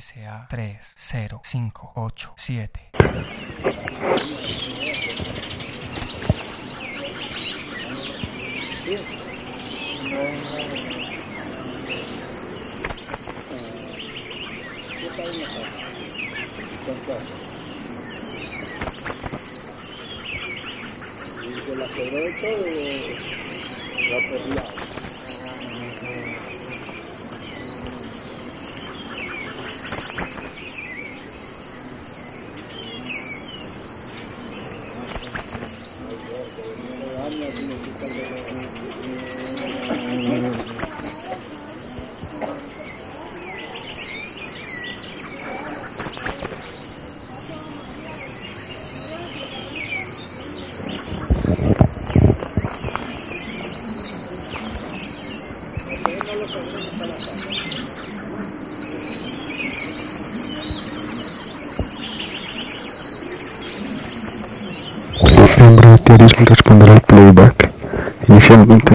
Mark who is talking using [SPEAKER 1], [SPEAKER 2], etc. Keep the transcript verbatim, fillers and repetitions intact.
[SPEAKER 1] S A tres cero cinco ocho siete.
[SPEAKER 2] Se la quebró de todo y la perdió.
[SPEAKER 3] El nombre de Thierry responderá al playback. Inicialmente